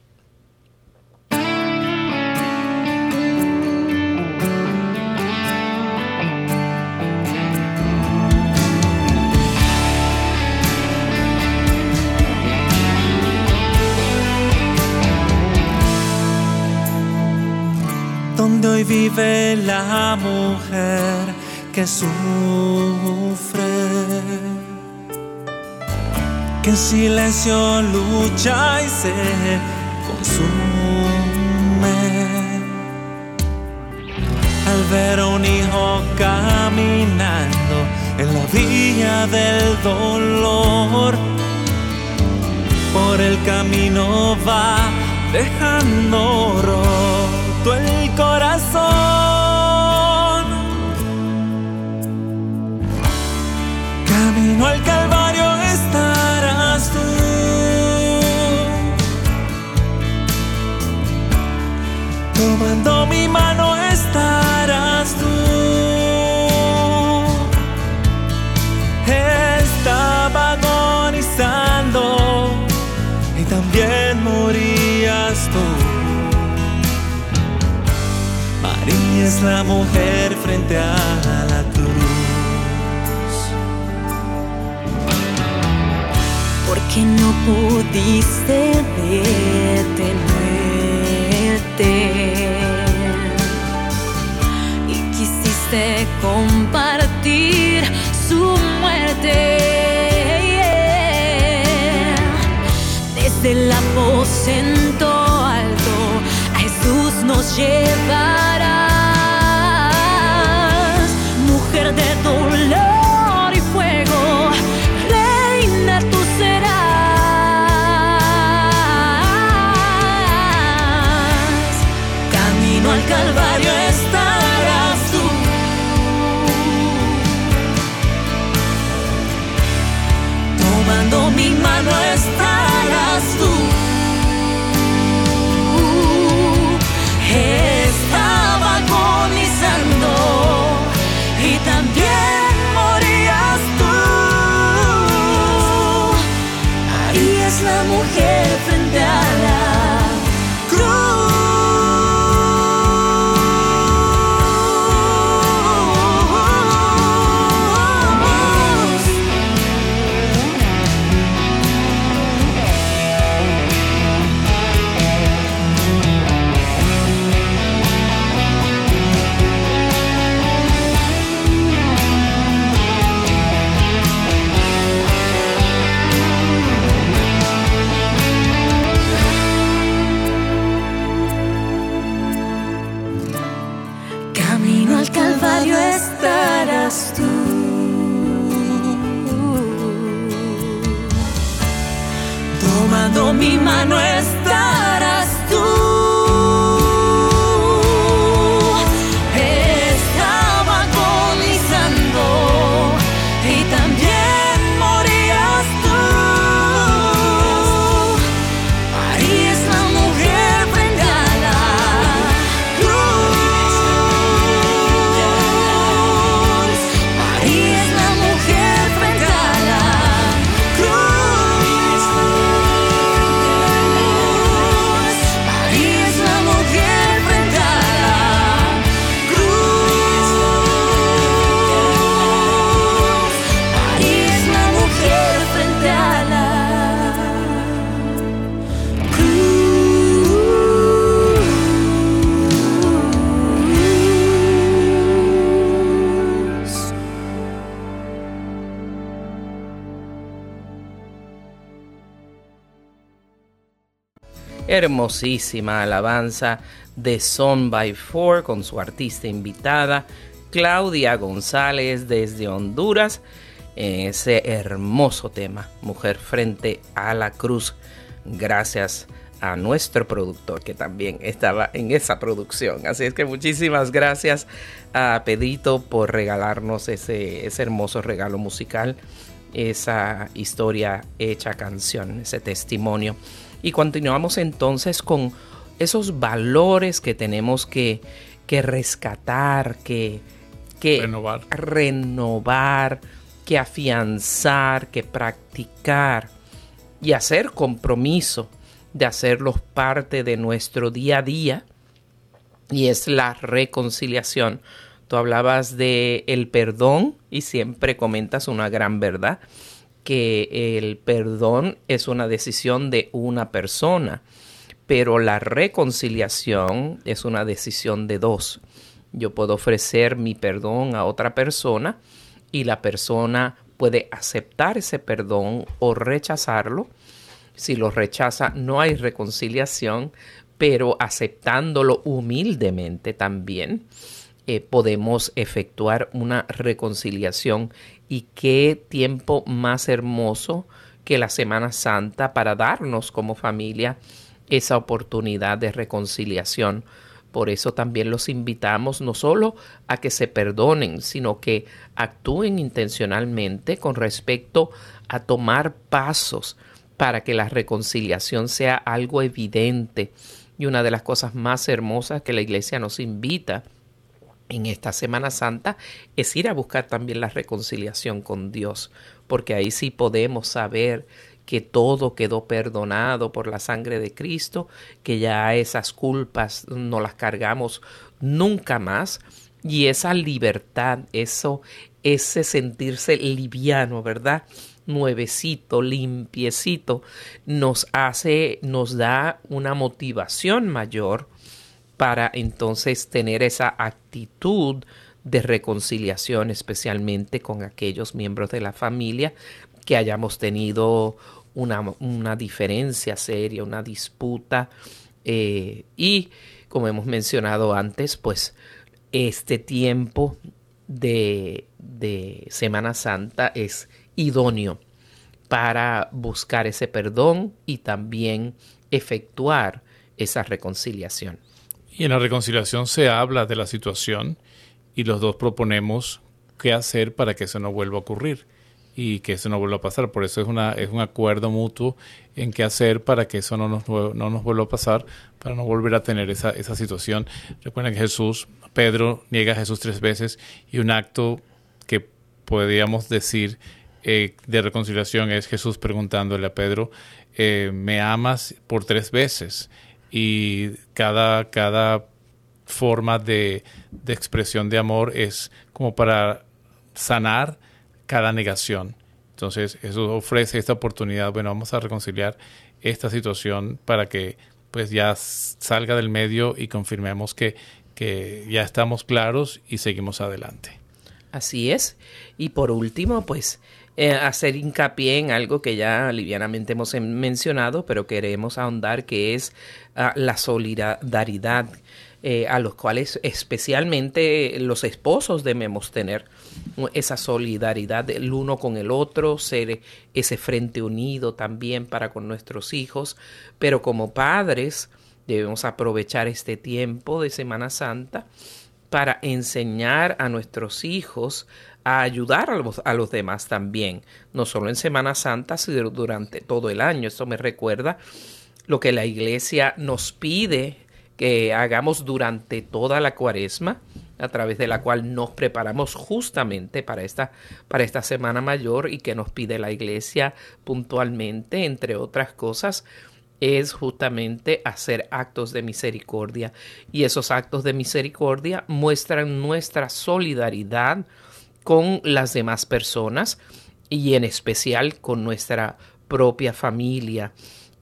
Donde hoy vive la mujer que sufre, que en silencio lucha y se consume al ver a un hijo caminando en la vía del dolor. Por el camino va dejando roto el corazón. Camino al Calvario estarás tú, tomando mi mano estarás tú. Estaba agonizando y también morías tú. María es la mujer frente a la cruz. Porque no pudiste detenerte y quisiste compartir su muerte. Desde el aposento alto a Jesús nos llevarás, mujer de dolor y fuego, reina tú serás. Camino al Calvario estarás tú, tomando mi mano estarás tú. Estaba agonizando y también morías tú. María es la mujer frente a la cruz. Camino al Calvario estarás tú, tomando mi mano estarás tú. Estaba agonizando y también morías tú. María es la mujer frente a la cruz. María es la mujer frente a la cruz. María es la mujer frente a la cruz. María es la mujer frente a la cruz. Hermosísima alabanza de Song by Four con su artista invitada Claudia González desde Honduras, en ese hermoso tema, Mujer frente a la cruz. gracias a nuestro productor que también estaba en esa producción. Así es que muchísimas gracias a Pedrito por regalarnos ese, ese hermoso regalo musical, esa historia hecha canción, ese testimonio. Y continuamos entonces con esos valores que tenemos que, que rescatar, que, que renovar. renovar, que afianzar, que practicar y hacer compromiso de hacerlos parte de nuestro día a día, y es la reconciliación. Tú hablabas de el perdón y siempre comentas una gran verdad, que el perdón es una decisión de una persona, pero la reconciliación es una decisión de dos. Yo puedo ofrecer mi perdón a otra persona y la persona puede aceptar ese perdón o rechazarlo. Si lo rechaza, no hay reconciliación, pero aceptándolo humildemente también eh, podemos efectuar una reconciliación. Y qué tiempo más hermoso que la Semana Santa para darnos como familia esa oportunidad de reconciliación. Por eso también los invitamos no solo a que se perdonen, sino que actúen intencionalmente con respecto a tomar pasos para que la reconciliación sea algo evidente. Y una de las cosas más hermosas que la Iglesia nos invita en esta Semana Santa es ir a buscar también la reconciliación con Dios, porque ahí sí podemos saber que todo quedó perdonado por la sangre de Cristo, que ya esas culpas no las cargamos nunca más, y esa libertad, eso, ese sentirse liviano, ¿verdad?, nuevecito, limpiecito, nos hace, nos da una motivación mayor para entonces tener esa actitud de reconciliación, especialmente con aquellos miembros de la familia que hayamos tenido una, una diferencia seria, una disputa. Eh, y como hemos mencionado antes, pues este tiempo de, de Semana Santa es idóneo para buscar ese perdón y también efectuar esa reconciliación. Y en la reconciliación se habla de la situación y los dos proponemos qué hacer para que eso no vuelva a ocurrir y que eso no vuelva a pasar. Por eso es, una, es un acuerdo mutuo en qué hacer para que eso no nos, no nos vuelva a pasar, para no volver a tener esa, esa situación. Recuerden que Jesús, Pedro niega a Jesús tres veces, y un acto que podríamos decir eh, de reconciliación es Jesús preguntándole a Pedro, eh, ¿me amas por tres veces? Y cada, cada forma de, de expresión de amor es como para sanar cada negación. Entonces eso ofrece esta oportunidad. Bueno, vamos a reconciliar esta situación para que pues ya salga del medio y confirmemos que, que ya estamos claros y seguimos adelante. Así es. Y por último, pues eh, hacer hincapié en algo que ya livianamente hemos mencionado, pero queremos ahondar, que es uh, la solidaridad, eh, a los cuales especialmente los esposos debemos tener esa solidaridad el uno con el otro, ser ese frente unido también para con nuestros hijos. Pero como padres debemos aprovechar este tiempo de Semana Santa para enseñar a nuestros hijos a ayudar a los, a los demás también, no solo en Semana Santa, sino durante todo el año. Esto me recuerda lo que la Iglesia nos pide que hagamos durante toda la Cuaresma, a través de la cual nos preparamos justamente para esta, para esta Semana Mayor, y que nos pide la Iglesia puntualmente, entre otras cosas, es justamente hacer actos de misericordia. Y esos actos de misericordia muestran nuestra solidaridad con las demás personas y en especial con nuestra propia familia.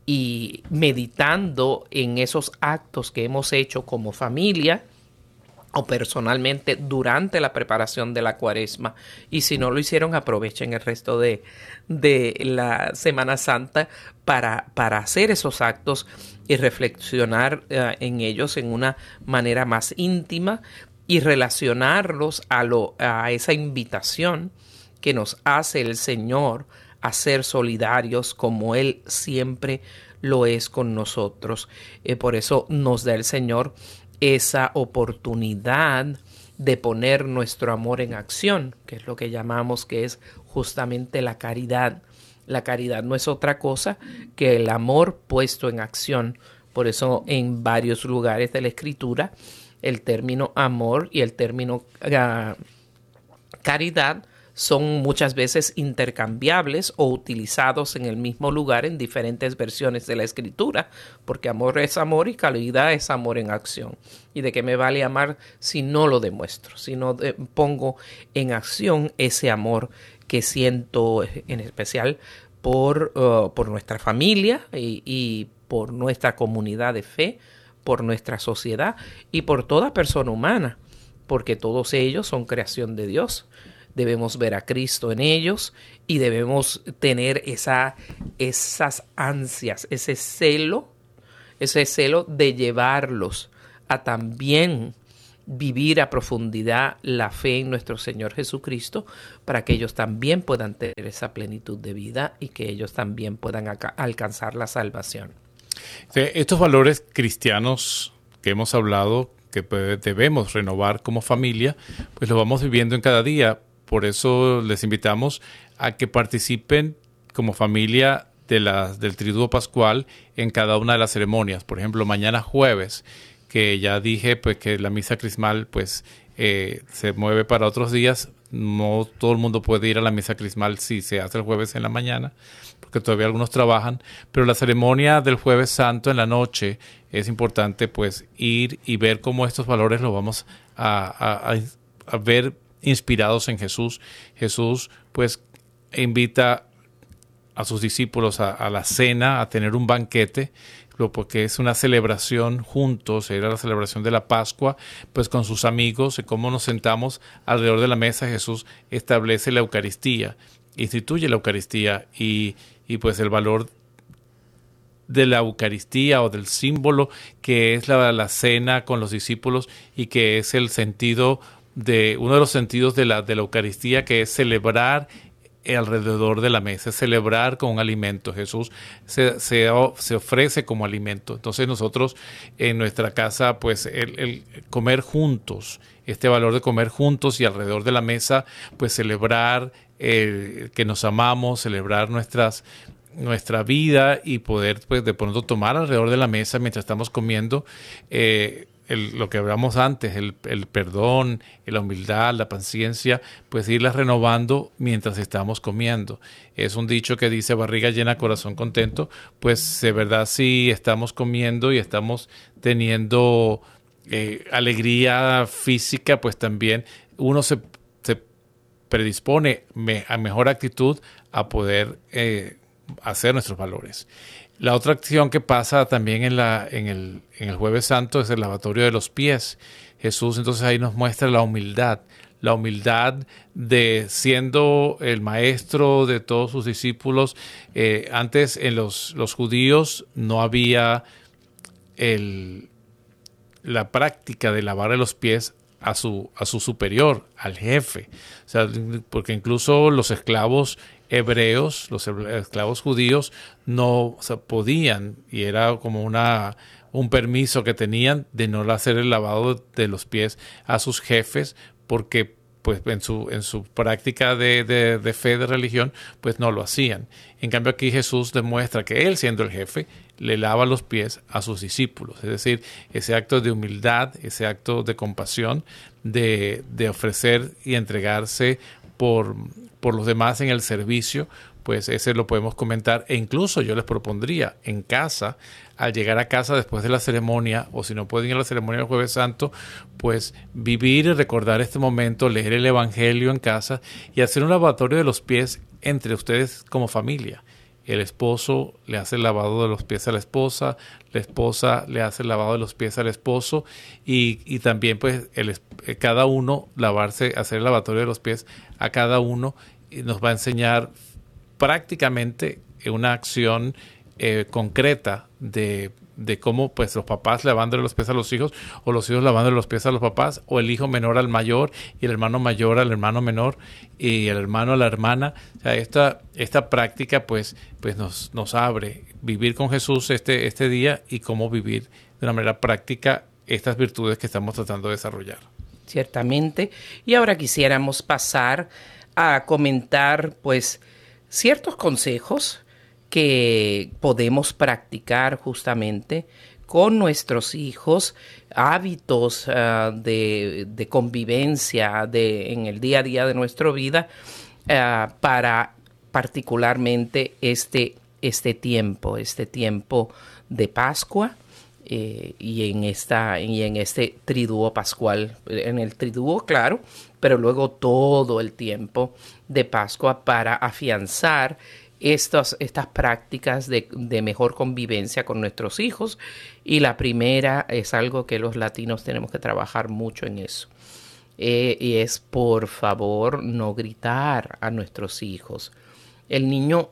Y meditando en esos actos que hemos hecho como familia o personalmente durante la preparación de la Cuaresma, y si no lo hicieron, aprovechen el resto de, de la Semana Santa para, para hacer esos actos y reflexionar uh, en ellos en una manera más íntima y relacionarlos a, lo, a esa invitación que nos hace el Señor a ser solidarios como Él siempre lo es con nosotros. Eh, por eso nos da el Señor esa oportunidad de poner nuestro amor en acción, que es lo que llamamos que es justamente la caridad. La caridad no es otra cosa que el amor puesto en acción. Por eso en varios lugares de la Escritura el término amor y el término uh, caridad son muchas veces intercambiables o utilizados en el mismo lugar en diferentes versiones de la Escritura, porque amor es amor y caridad es amor en acción. ¿Y de qué me vale amar si no lo demuestro, si no de, pongo en acción ese amor que siento en especial por, uh, por nuestra familia y, y por nuestra comunidad de fe, por nuestra sociedad y por toda persona humana, porque todos ellos son creación de Dios. Debemos ver a Cristo en ellos y debemos tener esa, esas ansias, ese celo, ese celo de llevarlos a también vivir a profundidad la fe en nuestro Señor Jesucristo, para que ellos también puedan tener esa plenitud de vida y que ellos también puedan alcanzar la salvación. Estos valores cristianos que hemos hablado, que debemos renovar como familia, pues los vamos viviendo en cada día. Por eso les invitamos a que participen como familia de las, del Triduo Pascual en cada una de las ceremonias. Por ejemplo, mañana jueves, que ya dije pues que la misa crismal pues eh, se mueve para otros días. No todo el mundo puede ir a la misa crismal si se hace el jueves en la mañana, porque todavía algunos trabajan. Pero la ceremonia del Jueves Santo en la noche es importante pues ir y ver cómo estos valores los vamos a, a, a ver inspirados en Jesús. Jesús pues invita a sus discípulos a, a la cena, a tener un banquete, porque es una celebración juntos, era la celebración de la Pascua, pues con sus amigos, y cómo nos sentamos alrededor de la mesa. Jesús establece la Eucaristía, instituye la Eucaristía, y, y pues el valor de la Eucaristía o del símbolo que es la, la cena con los discípulos, y que es el sentido de uno de los sentidos de la, de la Eucaristía, que es celebrar alrededor de la mesa, celebrar con un alimento. Jesús se, se, se ofrece como alimento. Entonces nosotros en nuestra casa, pues el, el comer juntos, este valor de comer juntos y alrededor de la mesa, pues celebrar eh, que nos amamos, celebrar nuestras nuestra vida, y poder pues de pronto tomar alrededor de la mesa mientras estamos comiendo eh, El, lo que hablamos antes, el, el perdón, la humildad, la paciencia, pues irlas renovando mientras estamos comiendo. Es un dicho que dice barriga llena, corazón contento. Pues de verdad, si estamos comiendo y estamos teniendo eh, alegría física, pues también uno se, se predispone me, a mejor actitud a poder eh, hacer nuestros valores. La otra acción que pasa también en, la, en, el, en el Jueves Santo es el lavatorio de los pies. Jesús entonces ahí nos muestra la humildad, la humildad de siendo el maestro de todos sus discípulos. Eh, antes en los, los judíos no había el, la práctica de lavarle los pies a su, a su superior, al jefe. O sea, porque incluso los esclavos hebreos, los esclavos judíos, no o sea, podían, y era como una un permiso que tenían de no hacer el lavado de los pies a sus jefes, porque pues en su en su práctica de, de, de fe, de religión, pues no lo hacían. En cambio aquí Jesús demuestra que él, siendo el jefe, le lava los pies a sus discípulos. Es decir, ese acto de humildad, ese acto de compasión, de, de ofrecer y entregarse por, por los demás en el servicio, pues ese lo podemos comentar. E incluso yo les propondría en casa, al llegar a casa después de la ceremonia, o si no pueden ir a la ceremonia del Jueves Santo, pues vivir y recordar este momento, leer el Evangelio en casa y hacer un lavatorio de los pies entre ustedes como familia. El esposo le hace el lavado de los pies a la esposa, la esposa le hace el lavado de los pies al esposo, y, y también pues el, cada uno lavarse, hacer el lavatorio de los pies a cada uno, y nos va a enseñar prácticamente una acción eh, concreta de, de cómo pues los papás lavándole los pies a los hijos, o los hijos lavándole los pies a los papás, o el hijo menor al mayor y el hermano mayor al hermano menor y el hermano a la hermana. O sea, esta, esta práctica pues, pues nos, nos abre vivir con Jesús este, este día y cómo vivir de una manera práctica estas virtudes que estamos tratando de desarrollar. Ciertamente. Y ahora quisiéramos pasar a comentar pues ciertos consejos que podemos practicar justamente con nuestros hijos, hábitos uh, de, de convivencia de, en el día a día de nuestra vida uh, para particularmente este, este tiempo, este tiempo de Pascua eh, y, en esta, y en este triduo pascual, en el triduo, claro, pero luego todo el tiempo de Pascua para afianzar Estas, estas prácticas de, de mejor convivencia con nuestros hijos. Y la primera es algo que los latinos tenemos que trabajar mucho en eso. Eh, y es, por favor, no gritar a nuestros hijos. El niño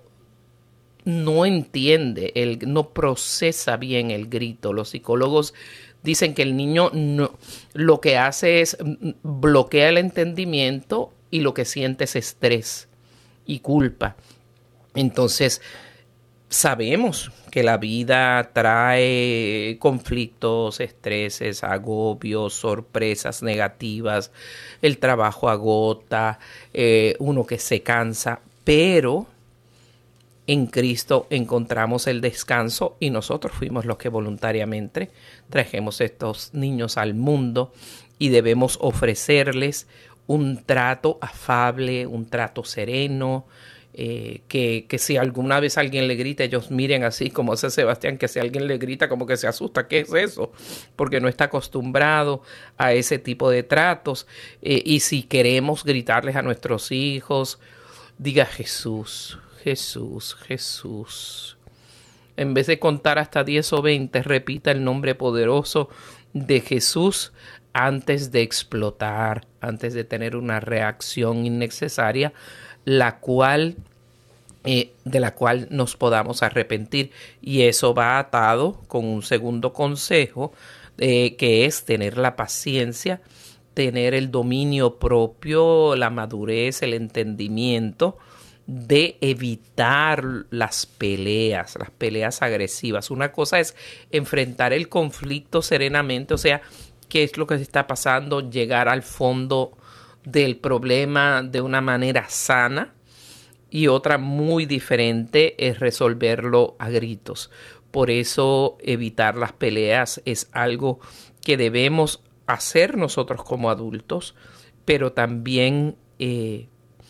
no entiende, él no procesa bien el grito. Los psicólogos dicen que el niño no, lo que hace es bloquea el entendimiento y lo que siente es estrés y culpa. Entonces, sabemos que la vida trae conflictos, estreses, agobios, sorpresas negativas, el trabajo agota, eh, uno que se cansa, pero en Cristo encontramos el descanso y nosotros fuimos los que voluntariamente trajimos estos niños al mundo y debemos ofrecerles un trato afable, un trato sereno, Eh, que, que si alguna vez alguien le grita, ellos miren así como hace Sebastián, que si alguien le grita como que se asusta, ¿qué es eso? Porque no está acostumbrado a ese tipo de tratos. Eh, y si queremos gritarles a nuestros hijos, diga Jesús, Jesús, Jesús. En vez de contar hasta diez o veinte, repita el nombre poderoso de Jesús antes de explotar, antes de tener una reacción innecesaria, la cual, eh, de la cual nos podamos arrepentir. Y eso va atado con un segundo consejo, eh, que es tener la paciencia, tener el dominio propio, la madurez, el entendimiento de evitar las peleas, las peleas agresivas. Una cosa es enfrentar el conflicto serenamente, o sea, qué es lo que se está pasando, llegar al fondo del problema de una manera sana, y otra muy diferente es resolverlo a gritos. Por eso evitar las peleas es algo que debemos hacer nosotros como adultos, pero también eh,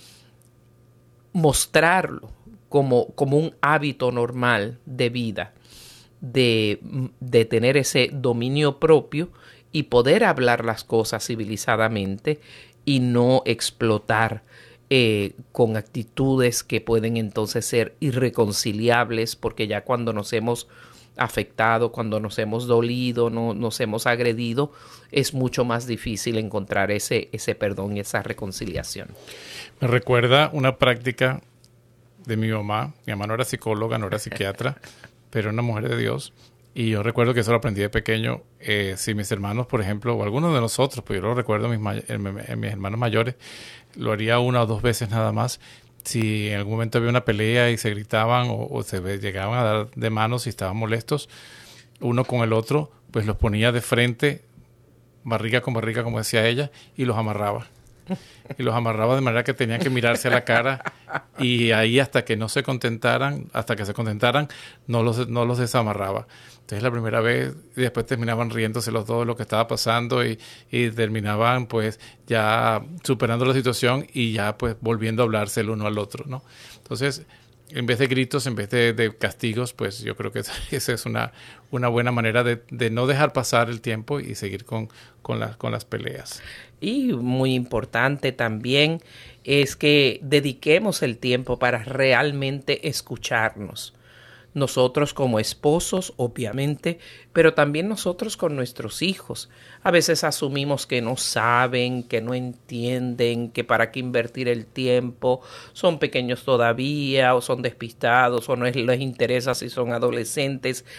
mostrarlo como, como un hábito normal de vida, de, de tener ese dominio propio y poder hablar las cosas civilizadamente y no explotar eh, con actitudes que pueden entonces ser irreconciliables, porque ya cuando nos hemos afectado, cuando nos hemos dolido, no, nos hemos agredido, es mucho más difícil encontrar ese, ese perdón y esa reconciliación. Me recuerda una práctica de mi mamá. Mi mamá no era psicóloga, no era psiquiatra, pero era una mujer de Dios. Y yo recuerdo que eso lo aprendí de pequeño. Eh, si mis hermanos, por ejemplo, o algunos de nosotros, pues yo lo recuerdo en mis, en mis hermanos mayores, lo haría una o dos veces nada más. Si en algún momento había una pelea y se gritaban o, o se llegaban a dar de manos y estaban molestos uno con el otro, pues los ponía de frente, barriga con barriga, como decía ella, y los amarraba. Y los amarraba de manera que tenían que mirarse a la cara, y ahí hasta que no se contentaran, hasta que se contentaran, no los, no los desamarraba. Entonces la primera vez, y después terminaban riéndose los dos de lo que estaba pasando y, y terminaban pues ya superando la situación y ya pues volviendo a hablarse el uno al otro, ¿no? Entonces, en vez de gritos, en vez de, de castigos, pues yo creo que esa es una, una buena manera de, de no dejar pasar el tiempo y seguir con, con, la, con las peleas. Y muy importante también es que dediquemos el tiempo para realmente escucharnos. Nosotros como esposos, obviamente, pero también nosotros con nuestros hijos. A veces asumimos que no saben, que no entienden, que para qué invertir el tiempo, son pequeños todavía, o son despistados, o no les interesa si son adolescentes.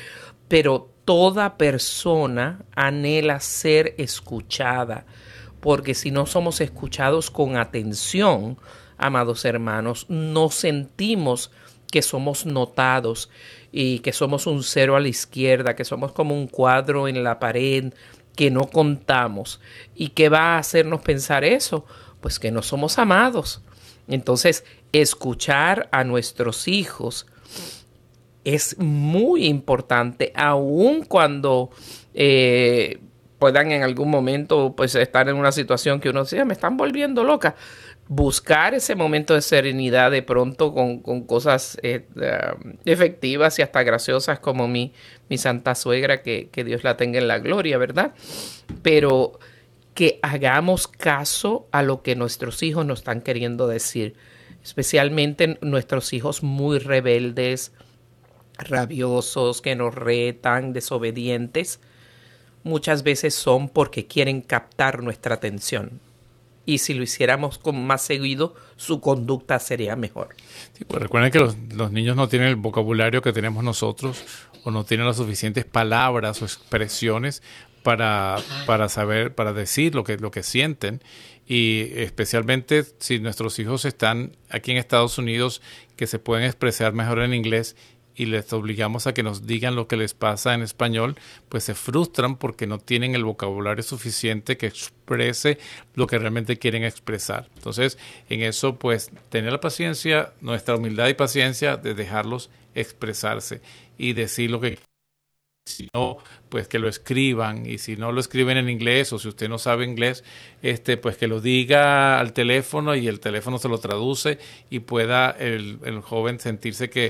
pero toda persona anhela ser escuchada, porque si no somos escuchados con atención, amados hermanos, no sentimos que somos notados y que somos un cero a la izquierda, que somos como un cuadro en la pared que no contamos. ¿Y qué va a hacernos pensar eso? Pues que no somos amados. Entonces, escuchar a nuestros hijos es muy importante, aun cuando eh, puedan en algún momento pues estar en una situación que uno dice, me están volviendo loca. Buscar ese momento de serenidad de pronto con, con cosas eh, uh, efectivas y hasta graciosas como mi, mi santa suegra, que, que Dios la tenga en la gloria, ¿verdad? Pero que hagamos caso a lo que nuestros hijos nos están queriendo decir, especialmente nuestros hijos muy rebeldes, rabiosos, que nos retan, desobedientes. Muchas veces son porque quieren captar nuestra atención. Y si lo hiciéramos con más seguido, su conducta sería mejor. Sí, pues recuerden que los, los niños no tienen el vocabulario que tenemos nosotros o no tienen las suficientes palabras o expresiones para, para saber, para decir lo que, lo que sienten. Y especialmente si nuestros hijos están aquí en Estados Unidos, que se pueden expresar mejor en inglés, y les obligamos a que nos digan lo que les pasa en español, pues se frustran porque no tienen el vocabulario suficiente que exprese lo que realmente quieren expresar. Entonces, en eso, pues, tener la paciencia, nuestra humildad y paciencia de dejarlos expresarse y decir lo que si no, pues que lo escriban, y si no lo escriben en inglés o si usted no sabe inglés, este, pues que lo diga al teléfono y el teléfono se lo traduce y pueda el, el joven sentirse que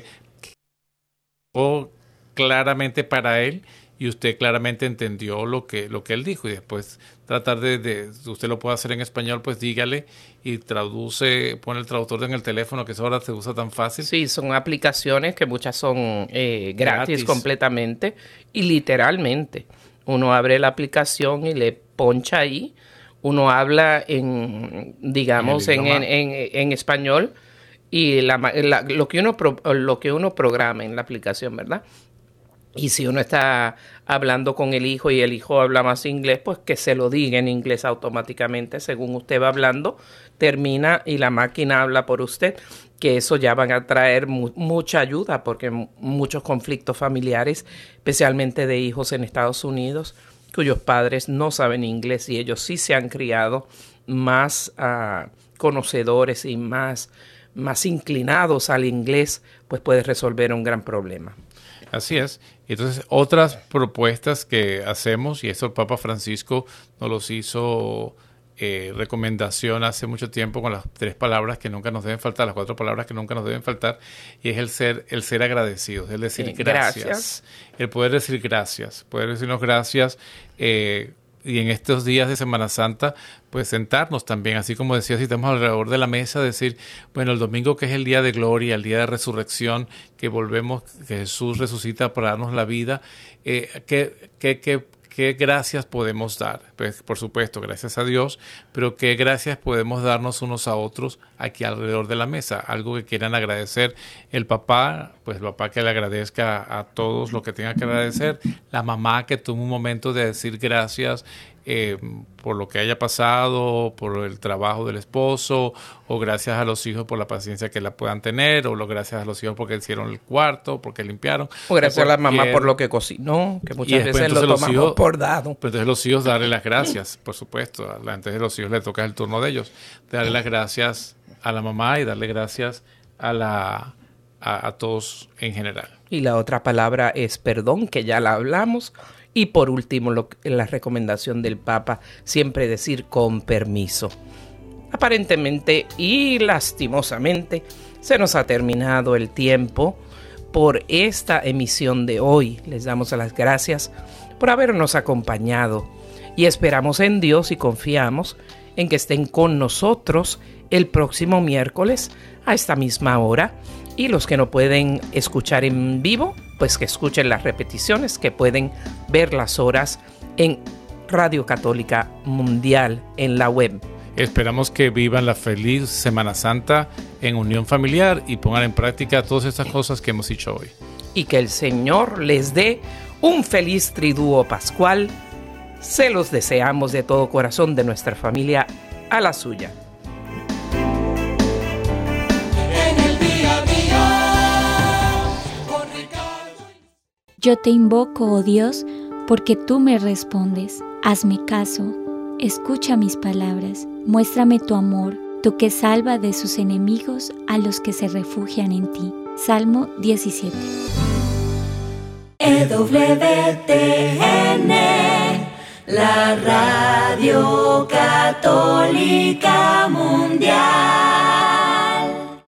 o claramente para él y usted claramente entendió lo que lo que él dijo, y después tratar de, de usted lo puede hacer en español, pues dígale y traduce, pone el traductor en el teléfono, que eso ahora se usa tan fácil. Sí, son aplicaciones que muchas son eh, gratis, gratis completamente y literalmente uno abre la aplicación y le poncha ahí, uno habla en, digamos, en, en, en, en español. Y la, la, lo, que uno pro, lo que uno programa en la aplicación, ¿verdad? Y si uno está hablando con el hijo y el hijo habla más inglés, pues que se lo diga en inglés automáticamente. Según usted va hablando, termina y la máquina habla por usted. Que eso ya van a traer mu mucha ayuda, porque muchos conflictos familiares, especialmente de hijos en Estados Unidos, cuyos padres no saben inglés y ellos sí se han criado más uh, conocedores y más... más inclinados al inglés, pues puede resolver un gran problema. Así es. Entonces, otras propuestas que hacemos, y eso el Papa Francisco nos los hizo eh, recomendación hace mucho tiempo con las tres palabras que nunca nos deben faltar, las cuatro palabras que nunca nos deben faltar, y es el ser, el ser agradecidos, es decir, eh, gracias. gracias. El poder decir gracias, poder decirnos gracias, eh, y en estos días de Semana Santa, pues sentarnos también, así como decía, si estamos alrededor de la mesa, decir, bueno, el domingo que es el día de gloria, el día de resurrección, que volvemos, que Jesús resucita para darnos la vida, eh, ¿qué, qué, qué, qué gracias podemos dar? Pues, por supuesto, gracias a Dios, pero qué gracias podemos darnos unos a otros aquí alrededor de la mesa, algo que quieran agradecer el papá, pues el papá que le agradezca a, a todos lo que tenga que agradecer, la mamá que tuvo un momento de decir gracias eh, por lo que haya pasado, por el trabajo del esposo, o gracias a los hijos por la paciencia que la puedan tener, o lo gracias a los hijos porque hicieron el cuarto, porque limpiaron. O gracias a la mamá por lo que cocinó, que muchas después, veces lo tomamos hijos, por dado. Pero entonces los hijos darle las gracias, por supuesto. Antes de los hijos le toca el turno de ellos. Darle las gracias a la mamá y darle gracias a la a, a todos en general. Y la otra palabra es perdón, que ya la hablamos. Y por último, lo, la recomendación del Papa, siempre decir con permiso. Aparentemente y lastimosamente se nos ha terminado el tiempo por esta emisión de hoy. Les damos las gracias por habernos acompañado y esperamos en Dios y confiamos en que estén con nosotros el próximo miércoles a esta misma hora, y los que no pueden escuchar en vivo, pues que escuchen las repeticiones, que pueden ver las horas en Radio Católica Mundial en la web. Esperamos que vivan la feliz Semana Santa en unión familiar y pongan en práctica todas estas cosas que hemos dicho hoy. Y que el Señor les dé un feliz triduo pascual. Se los deseamos de todo corazón, de nuestra familia a la suya. Yo te invoco, oh Dios, porque tú me respondes. Hazme caso, escucha mis palabras, muéstrame tu amor, tú que salva de sus enemigos a los que se refugian en ti. Salmo diecisiete. E W T N, la Radio Católica Mundial.